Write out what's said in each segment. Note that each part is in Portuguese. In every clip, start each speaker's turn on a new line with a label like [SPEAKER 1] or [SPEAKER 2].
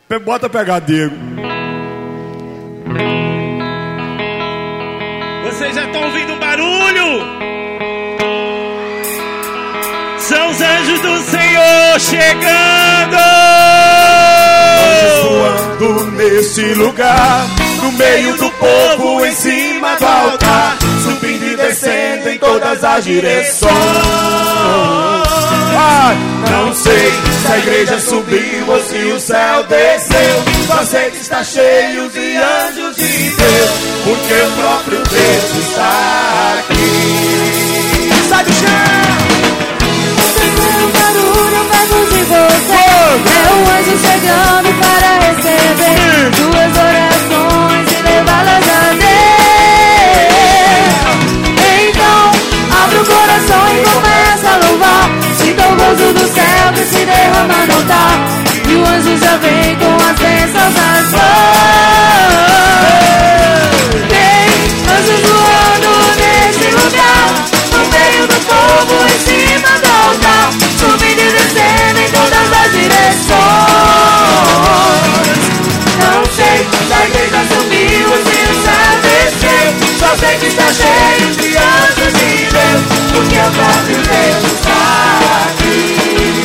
[SPEAKER 1] Bota pegar, Diego.
[SPEAKER 2] Vocês já estão ouvindo um barulho? São os anjos do Senhor chegando.
[SPEAKER 1] Anjos voando nesse lugar, no meio do povo, em cima do altar, subindo e descendo em todas as direções. Não sei se a igreja subiu ou se o céu desceu, só sei que está cheio de anjos de Deus, porque o próprio Deus está aqui. Sai do chão!
[SPEAKER 3] O barulho perto de você é um anjo chegando para receber suas orações e levá-las a Deus. Então, abre o coração e começa a louvar. Sinta o gozo do céu que se derrama no altar, e o anjo já vem com as bênçãos nas mãos. Tem anjos voando nesse lugar, no meio do povo, em cima do altar, subindo e descendo em todas as direções. Não sei se a igreja subiu ou se o céu desceu, só sei que está cheio de anjos de Deus, porque o próprio Deus está aqui.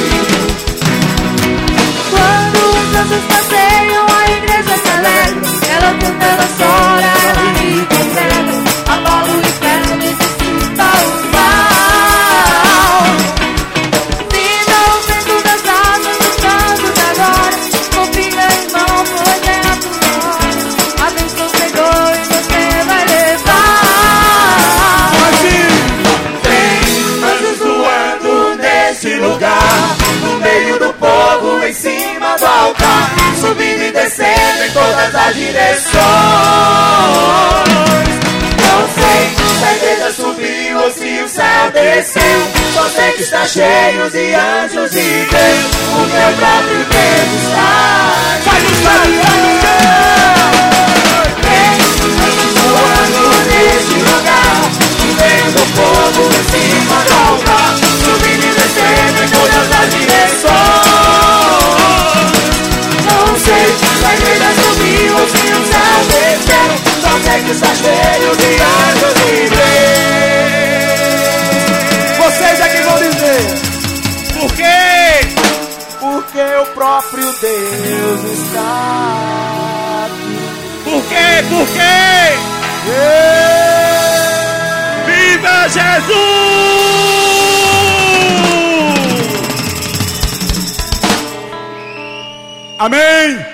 [SPEAKER 3] Quando os anjos passeiam, a igreja se alegra, ela canta, ela chora, ela ri, congrega, abala o inferno e dissipa o mal. Viva o vento das asas dos anjos agora, confia, irmão, pois é a tua hora. A bênção chegou e você vai levar.
[SPEAKER 1] Tem anjos voando nesse lugar, no meio do povo, em cima do altar, subindo e descendo em todas as direções. Não sei se a igreja subiu ou se o céu desceu, só sei que está cheio de anjos de Deus, porque o próprio Deus está aqui. Tem anjos voando nesse lugar, no meio do povo, em cima do altar, subindo e descendo em todas as direções. Não sei se a igreja subiu ou se o céu desceu, só sei que está cheio de anjos de Deus. Vocês é que vão dizer.
[SPEAKER 2] Por quê?
[SPEAKER 1] Porque o próprio Deus está aqui.
[SPEAKER 2] Por quê? Por quê? Viva Jesus!
[SPEAKER 1] Amém.